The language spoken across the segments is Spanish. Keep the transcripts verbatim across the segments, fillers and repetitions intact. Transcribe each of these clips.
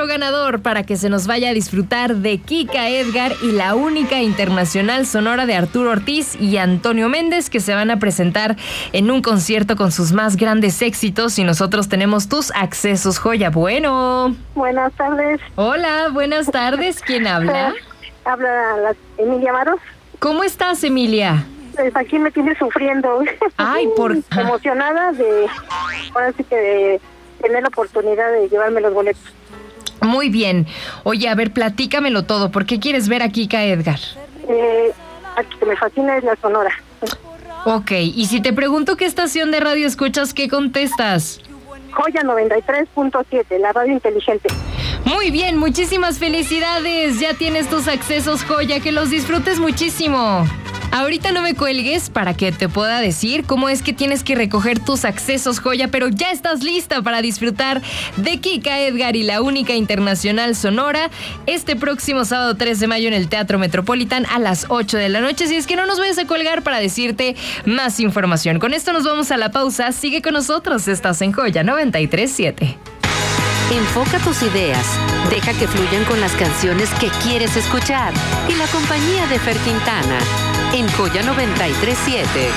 ganador para que se nos vaya a disfrutar de Kika Edgar y la única internacional sonora de Arturo Ortiz y Antonio Méndez, que se van a presentar en un concierto con sus más grandes éxitos, y nosotros tenemos tus accesos, Joya. Bueno. Buenas tardes. Hola, buenas tardes. ¿Quién habla? Habla la Emilia Maros. ¿Cómo estás, Emilia? Pues aquí me tienes sufriendo. Ay, por... Emocionada de, ahora sí que de tener la oportunidad de llevarme los boletos. Muy bien. Oye, a ver, platícamelo todo. ¿Por qué quieres ver a Kika Edgar? Eh, aquí que me fascina es la sonora. Ok, y si te pregunto qué estación de radio escuchas, ¿qué contestas? Joya noventa y tres punto siete, la radio inteligente. Muy bien, muchísimas felicidades. Ya tienes tus accesos, Joya, que los disfrutes muchísimo. Ahorita no me cuelgues para que te pueda decir cómo es que tienes que recoger tus accesos, Joya, pero ya estás lista para disfrutar de Kika Edgar y la única internacional sonora este próximo sábado tres de mayo en el Teatro Metropolitan a las ocho de la noche. Si es que no nos vayas a colgar para decirte más información. Con esto nos vamos a la pausa. Sigue con nosotros. Estás en Joya noventa y tres punto siete. Enfoca tus ideas, deja que fluyan con las canciones que quieres escuchar y la compañía de Fer Quintana en Joya noventa y tres punto siete.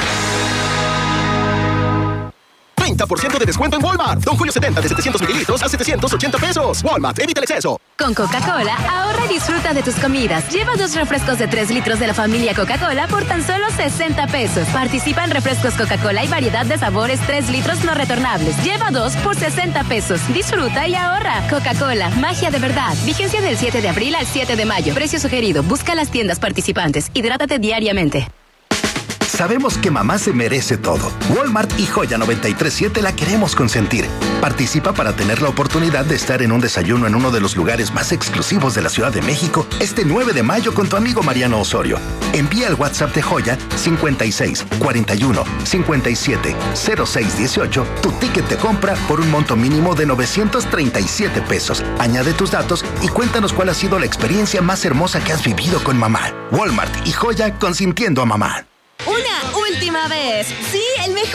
treinta por ciento de descuento en Walmart. Don Julio setenta de setecientos mililitros a setecientos ochenta pesos. Walmart, evita el exceso. Con Coca-Cola, ahorra y disfruta de tus comidas. Lleva dos refrescos de tres litros de la familia Coca-Cola por tan solo sesenta pesos. Participa en refrescos Coca-Cola y variedad de sabores tres litros no retornables. Lleva dos por sesenta pesos. Disfruta y ahorra. Coca-Cola, magia de verdad. Vigencia del siete de abril al siete de mayo. Precio sugerido. Busca las tiendas participantes. Hidrátate diariamente. Sabemos que mamá se merece todo. Walmart y Joya noventa y tres punto siete la queremos consentir. Participa para tener la oportunidad de estar en un desayuno en uno de los lugares más exclusivos de la Ciudad de México este nueve de mayo con tu amigo Mariano Osorio. Envía al WhatsApp de Joya cincuenta y seis, cuarenta y uno, cincuenta y siete, cero seis dieciocho tu ticket de compra por un monto mínimo de novecientos treinta y siete pesos. Añade tus datos y cuéntanos cuál ha sido la experiencia más hermosa que has vivido con mamá. Walmart y Joya consintiendo a mamá. Una última vez. Sí, el mejor